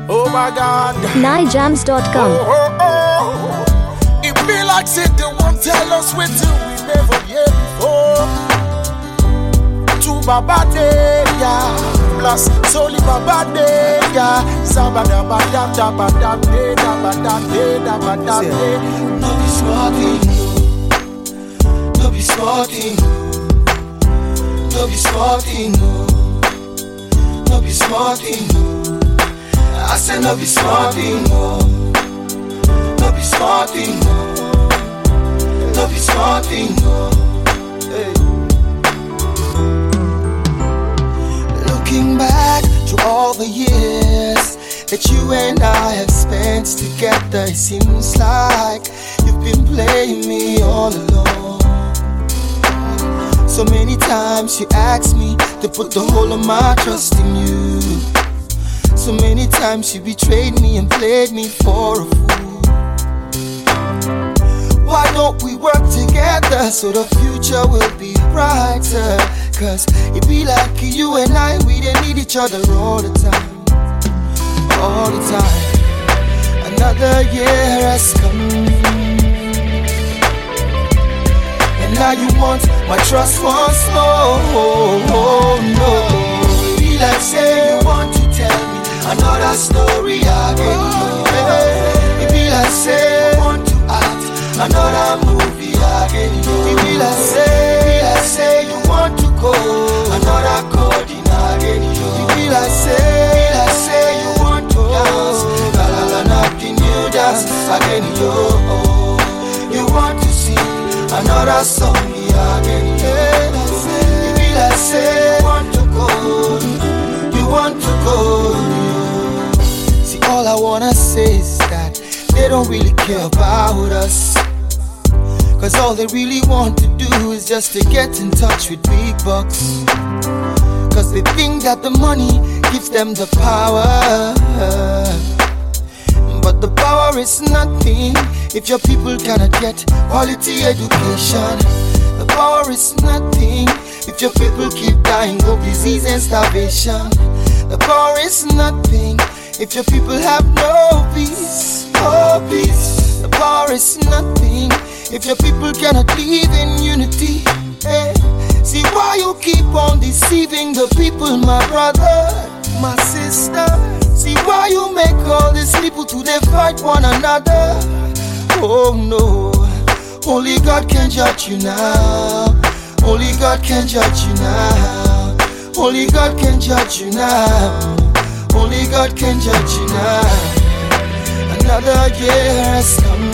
Oh my God. NineJams.com. It be like say they won't tell us what we never hear before. To Baba Deya, plus Soli Baba Deya. Sabada bada da bada de da bada de da bada de. No be smarting, no be smarting, no be smarting, no be smarting. I said no be smarting, no be smarting, no be smarting. Hey. Looking back to all the years that you and I have spent together, it seems like you've been playing me all along. So many times you asked me to put the whole of my trust in you. So many times you betrayed me and played me for a fool. Why don't we work together so the future will be brighter? Cause it be like you and I, we didn't need each other all the time. All the time. Another year has come, and now you want my trust once more. Oh, no. It be like say you want to tell me another story again. It be like say you want to act another movie again. It be like say you want to go another coding again. It be like say you want to dance, la la la, nothing new dance again. You want to sing another song again. It be like say you want to go, you want to go. See, all I wanna say is that they don't really care about us. Cause all they really want to do is just to get in touch with big bucks. Cause they think that the money gives them the power. But the power is nothing if your people cannot get quality education. The power is nothing if your people keep dying of disease and starvation. The power is nothing if your people have no peace, oh peace. The power is nothing if your people cannot live in unity. Hey. See why you keep on deceiving the people, my brother, my sister. See why you make all these people to they fight one another. Oh no, only God can judge you now. Only God can judge you now. Only God can judge you now. Only God can judge you now. Another year has come,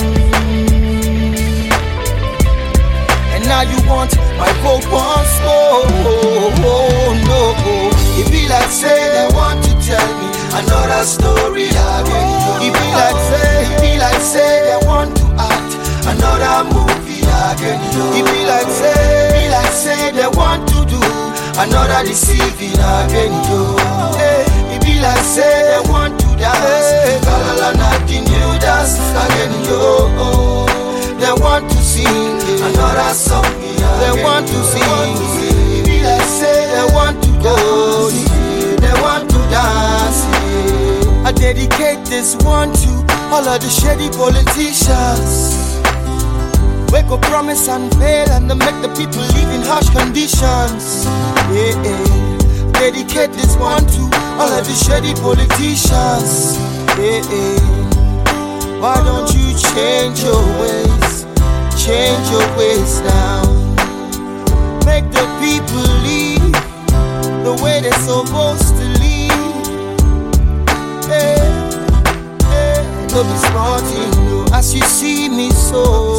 and now you want my vote once more. Oh, no. It be like say they want to tell me another story again. It be like say they want to act another movie again. It be like say they want to do another deceiving again. It be like say they want to dance, la la la, nothing new dance again. They want to sing another song. They want to sing. It be like say they want to go. They want to dance. I dedicate this one to all of the shady politicians. We go promise and fail and they make the people live in harsh conditions. Yeah. Dedicate this one to all of the shady politicians. Yeah. Why don't you change your ways? Change your ways now. Make the people live the way they're supposed to live. Hey, hey, don't be smarting, no. As you see me so.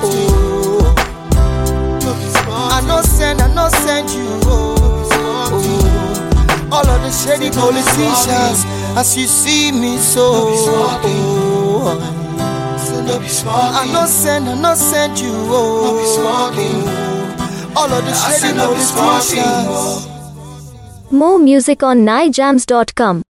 I no send you. All of the shady politicians, as you see me so. I no send you. All of the shady politicians. More music on NineJams.com.